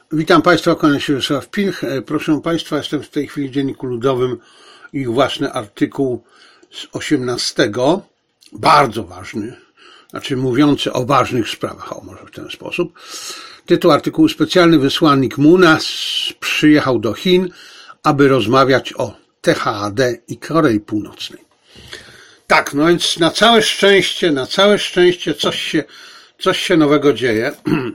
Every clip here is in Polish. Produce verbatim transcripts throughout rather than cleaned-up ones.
Witam Państwa, kłaniam się Wiesław Pilch. Proszę Państwa, jestem w tej chwili w Dzienniku Ludowym. Ich własny artykuł z osiemnastego, bardzo ważny, znaczy mówiący o ważnych sprawach, o może w ten sposób. Tytuł artykułu: specjalny wysłannik Moona przyjechał do Chin, aby rozmawiać o T H A D i Korei Północnej. Tak, no więc na całe szczęście, na całe szczęście coś się, coś się nowego dzieje.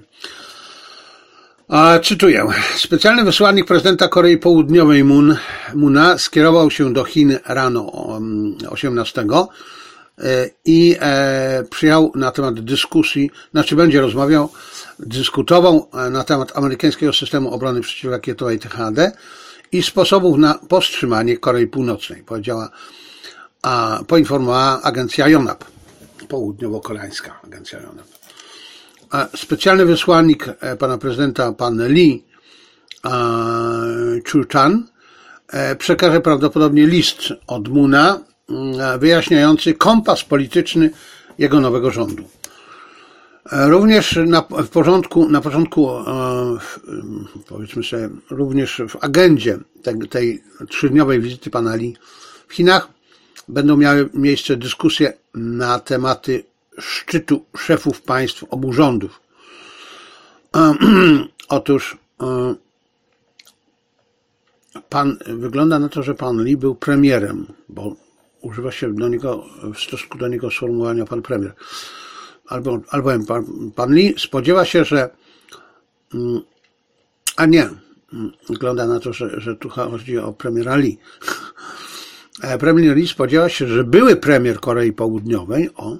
Cytuję. Specjalny wysłannik prezydenta Korei Południowej Moon, Moona skierował się do Chin rano osiemnastego i przyjechał na temat dyskusji, znaczy będzie rozmawiał, dyskutował na temat amerykańskiego systemu obrony przeciwrakietowej T H A D i sposobów na powstrzymanie Korei Północnej, powiedziała, a poinformowała agencja Yonhap, południowo-koreańska agencja Yonhap. Specjalny wysłannik pana prezydenta, pan Lee Chu-chan, przekaże prawdopodobnie list od Moona wyjaśniający kompas polityczny jego nowego rządu. Również na, w porządku, na początku, powiedzmy sobie, również w agendzie tej, tej trzydniowej wizyty pana Lee w Chinach będą miały miejsce dyskusje na tematy szczytu szefów państw obu rządów. Otóż pan, wygląda na to, że pan Lee był premierem, bo używa się do niego, w stosunku do niego sformułowania pan premier. Albo, albowiem pan, pan Lee spodziewa się, że a nie, wygląda na to, że, że tu chodzi o premiera Lee. Premier Lee spodziewa się, że były premier Korei Południowej o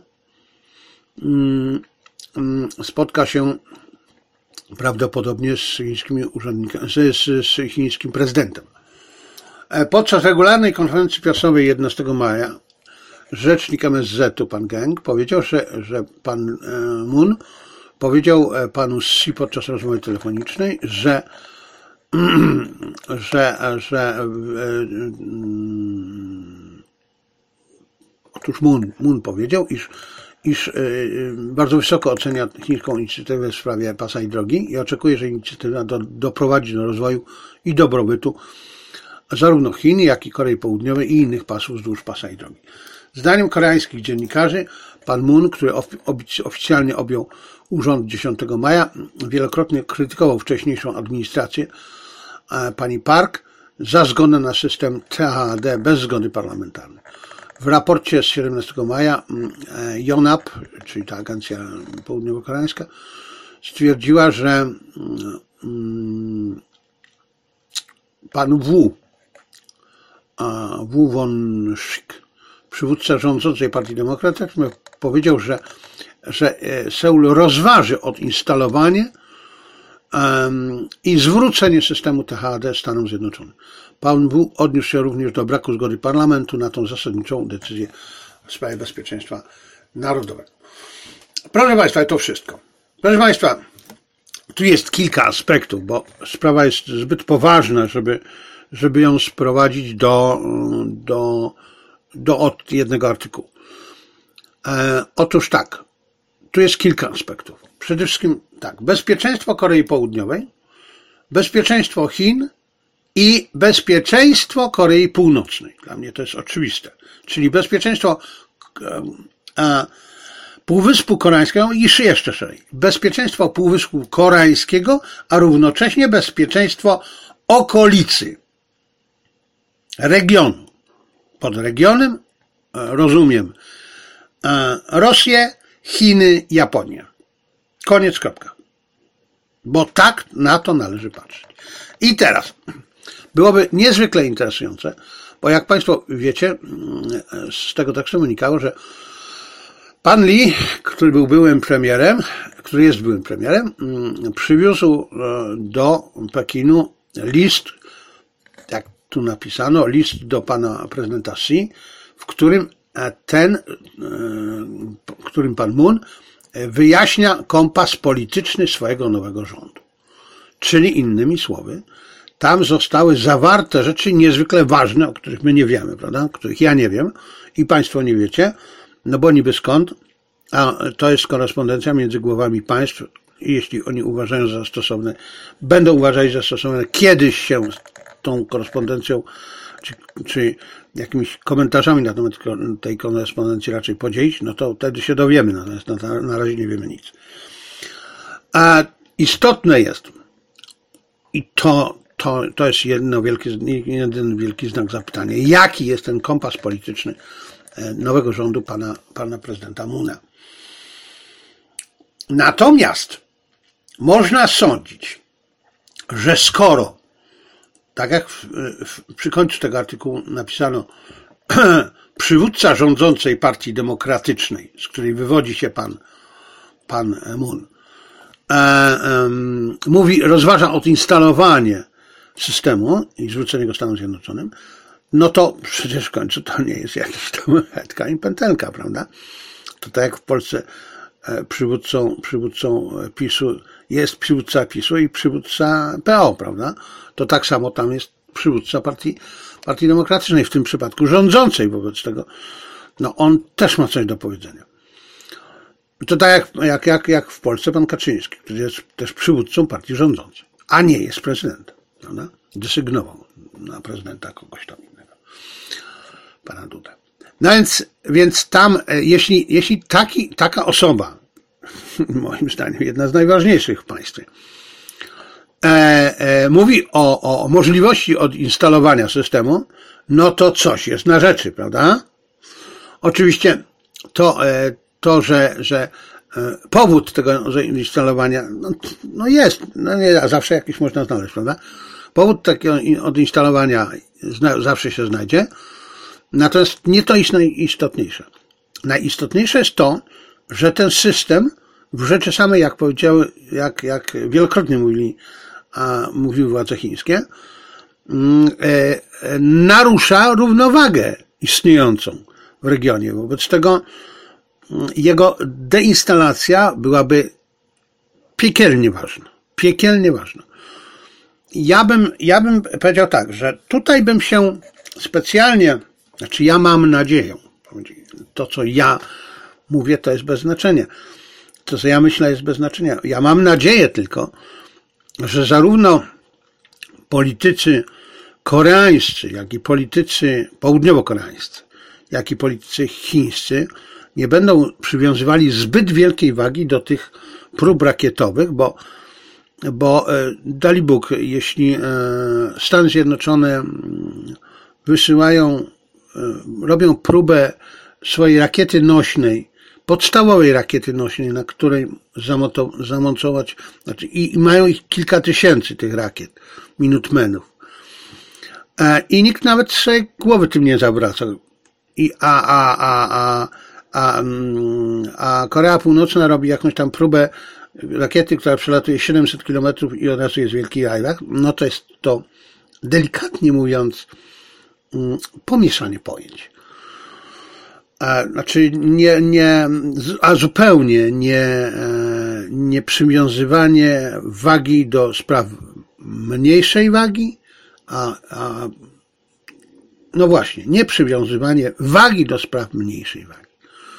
spotka się prawdopodobnie z chińskimi urzędnikami, z, z, z chińskim prezydentem. Podczas regularnej konferencji prasowej jedenastego maja rzecznik M S Z-u pan Geng powiedział, że, że pan Moon powiedział panu Xi podczas rozmowy telefonicznej, że że, że otóż Moon, Moon powiedział, iż iż bardzo wysoko ocenia chińską inicjatywę w sprawie pasa i drogi i oczekuje, że inicjatywa do, doprowadzi do rozwoju i dobrobytu zarówno Chin, jak i Korei Południowej i innych pasów wzdłuż pasa i drogi. Zdaniem koreańskich dziennikarzy pan Moon, który oficjalnie objął urząd dziesiątego maja, wielokrotnie krytykował wcześniejszą administrację pani Park za zgodę na system T H A D bez zgody parlamentarnej. W raporcie z siedemnastego maja Yonhap, czyli ta agencja południowo-koreańska, stwierdziła, że pan Wu, Wu Won-sik, przywódca rządzącej Partii Demokratycznej, powiedział, że, że Seul rozważy odinstalowanie i zwrócenie systemu T H A D Stanom Zjednoczonym. Pan Wu odniósł się również do braku zgody parlamentu na tą zasadniczą decyzję w sprawie bezpieczeństwa narodowego. Proszę Państwa, to wszystko. Proszę Państwa, tu jest kilka aspektów, bo sprawa jest zbyt poważna, żeby, żeby ją sprowadzić do, do, do od jednego artykułu. E, otóż tak, tu jest kilka aspektów. Przede wszystkim tak, bezpieczeństwo Korei Południowej, bezpieczeństwo Chin i bezpieczeństwo Korei Północnej. Dla mnie to jest oczywiste. Czyli bezpieczeństwo e, Półwyspu Koreańskiego i jeszcze szerzej. Bezpieczeństwo Półwyspu Koreańskiego, a równocześnie bezpieczeństwo okolicy, regionu. Pod regionem rozumiem e, Rosję, Chiny, Japonię. Koniec, kropka. Bo tak na to należy patrzeć. I teraz byłoby niezwykle interesujące, bo jak Państwo wiecie, z tego tekstu wynikało, że pan Lee, który był byłym premierem, który jest byłym premierem, przywiózł do Pekinu list, jak tu napisano, list do pana prezydenta Xi, w którym ten, w którym pan Moon wyjaśnia kompas polityczny swojego nowego rządu. Czyli innymi słowy, tam zostały zawarte rzeczy niezwykle ważne, o których my nie wiemy, prawda? Których ja nie wiem i Państwo nie wiecie, no bo niby skąd, a to jest korespondencja między głowami państw i jeśli oni uważają za stosowne, będą uważali za stosowne, kiedyś się tą korespondencją czy, czy jakimiś komentarzami na temat tej korespondencji raczej podzielić, no to wtedy się dowiemy, natomiast na, na razie nie wiemy nic. A istotne jest, i to, to, to jest jedno wielkie, jeden wielki znak zapytania, jaki jest ten kompas polityczny nowego rządu pana, pana prezydenta Moona. Natomiast można sądzić, że skoro, tak jak w, w, przy końcu tego artykułu napisano, przywódca rządzącej partii demokratycznej, z której wywodzi się pan, pan Moon, e, e, mówi, rozważa odinstalowanie systemu i zwrócenie go Stanom Zjednoczonym, no to przecież w końcu to nie jest jakiś tam hetka i pętelka, prawda? To tak jak w Polsce przywódcą, przywódcą PiSu jest przywódca PiSu i przywódca P O, prawda? To tak samo tam jest przywódca partii, partii demokratycznej, w tym przypadku rządzącej, wobec tego no on też ma coś do powiedzenia. To tak jak, jak, jak, jak w Polsce pan Kaczyński, który jest też przywódcą partii rządzącej, a nie jest prezydentem, prawda? Desygnował na prezydenta kogoś tam innego, pana Dudę. No więc, więc tam, jeśli, jeśli taki, taka osoba, moim zdaniem jedna z najważniejszych w państwie, e, e, mówi o, o możliwości odinstalowania systemu, no to coś jest na rzeczy, prawda? Oczywiście to, e, to że, że e, powód tego zainstalowania, no, no jest, no nie, zawsze jakiś można znaleźć, prawda? Powód takiego odinstalowania zna, zawsze się znajdzie. Natomiast nie to jest najistotniejsze. Najistotniejsze jest to, że ten system w rzeczy samej, jak powiedziały, jak, jak wielokrotnie mówili, a mówiły władze chińskie, e, e, narusza równowagę istniejącą w regionie. Wobec tego jego deinstalacja byłaby piekielnie ważna. Piekielnie ważna. Ja bym, ja bym powiedział tak, że tutaj bym się specjalnie, znaczy ja mam nadzieję, to co ja mówię to jest bez znaczenia, to co ja myślę jest bez znaczenia. Ja mam nadzieję tylko, że zarówno politycy koreańscy, jak i politycy południowo-koreańscy, jak i politycy chińscy nie będą przywiązywali zbyt wielkiej wagi do tych prób rakietowych, bo Bo dali Bóg, jeśli Stany Zjednoczone wysyłają, robią próbę swojej rakiety nośnej, podstawowej rakiety nośnej, na której zamontować, znaczy i, i mają ich kilka tysięcy tych rakiet, Minutemenów. I nikt nawet sobie głowy tym nie zawraca. I, a, a, a, a, a, a Korea Północna robi jakąś tam próbę rakiety, która przelatuje siedemset kilometrów i od razu jest wielki rajwach, no to jest to, delikatnie mówiąc, pomieszanie pojęć. A, znaczy nie, nie, a zupełnie nie, nie przywiązywanie wagi do spraw mniejszej wagi, a, a no właśnie, nie przywiązywanie wagi do spraw mniejszej wagi.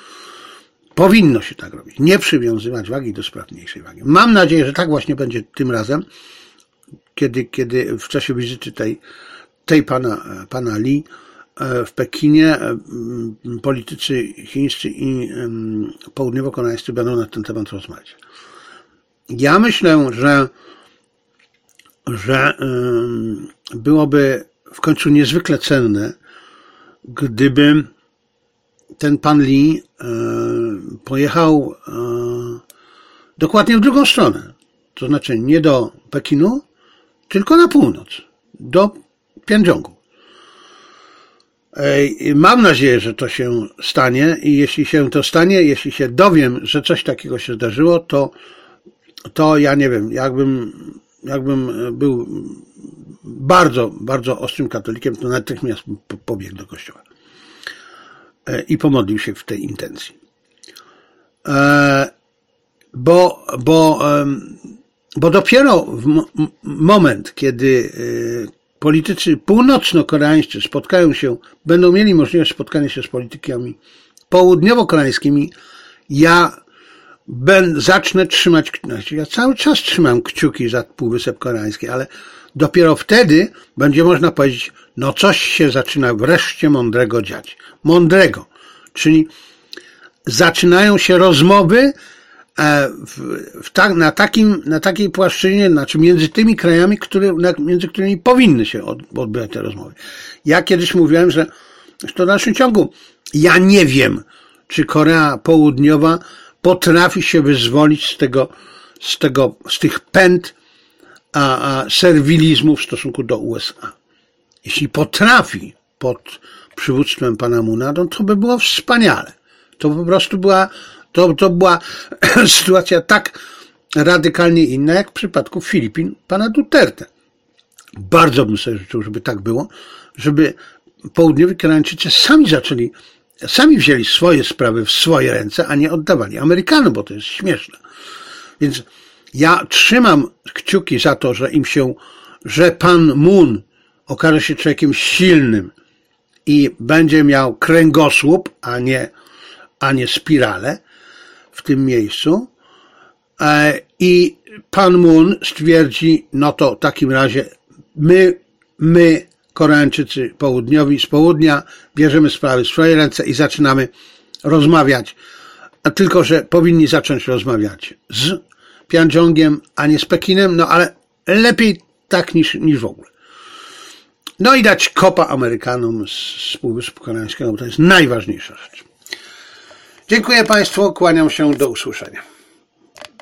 Powinno się tak robić. Nie przywiązywać wagi do spraw mniejszej wagi. Mam nadzieję, że tak właśnie będzie tym razem, kiedy, kiedy w czasie wizyty tej, tej pana, pana Li w Pekinie politycy chińscy i południowo-koreańscy będą na ten temat rozmawiać. Ja myślę, że, że byłoby w końcu niezwykle cenne, gdyby ten pan Li pojechał dokładnie w drugą stronę. To znaczy nie do Pekinu, tylko na północ, do Pjongjangu. Mam nadzieję, że to się stanie i jeśli się to stanie, jeśli się dowiem, że coś takiego się zdarzyło, to, to ja nie wiem, jakbym, jakbym był bardzo, bardzo ostrym katolikiem, to natychmiast pobiegł do kościoła i pomodlił się w tej intencji. Bo, bo, bo dopiero w moment, kiedy politycy północno-koreańscy spotkają się, będą mieli możliwość spotkania się z politykami południowo-koreańskimi, ja ben, zacznę trzymać, znaczy ja cały czas trzymam kciuki za Półwysep Koreański, ale dopiero wtedy będzie można powiedzieć, no coś się zaczyna wreszcie mądrego dziać. Mądrego, czyli zaczynają się rozmowy w, w ta, na, takim, na takiej płaszczyźnie, znaczy między tymi krajami, które, między którymi powinny się od, odbywać te rozmowy. Ja kiedyś mówiłem, że to w dalszym ciągu, ja nie wiem, czy Korea Południowa potrafi się wyzwolić z tego, z tego, z tych pęd a, a serwilizmu w stosunku do U S A. Jeśli potrafi pod przywództwem pana Moona, to by było wspaniale. To po prostu była, to, to była sytuacja tak radykalnie inna, jak w przypadku Filipin pana Duterte. Bardzo bym sobie życzył, żeby tak było, żeby południowi Koreańczycy sami zaczęli, sami wzięli swoje sprawy w swoje ręce, a nie oddawali Amerykanom, bo to jest śmieszne. Więc ja trzymam kciuki za to, że im się, że pan Moon okaże się człowiekiem silnym i będzie miał kręgosłup, a nie, a nie spiralę w tym miejscu. I pan Moon stwierdzi, no to w takim razie my, my, Koreańczycy południowi z południa, bierzemy sprawy w swoje ręce i zaczynamy rozmawiać. A tylko, że powinni zacząć rozmawiać z Pjandżongiem, a nie z Pekinem, no ale lepiej tak niż, niż w ogóle. No i dać kopa Amerykanom z Półwyspu Koreańskiego, bo to jest najważniejsza rzecz. Dziękuję Państwu, kłaniam się, do usłyszenia.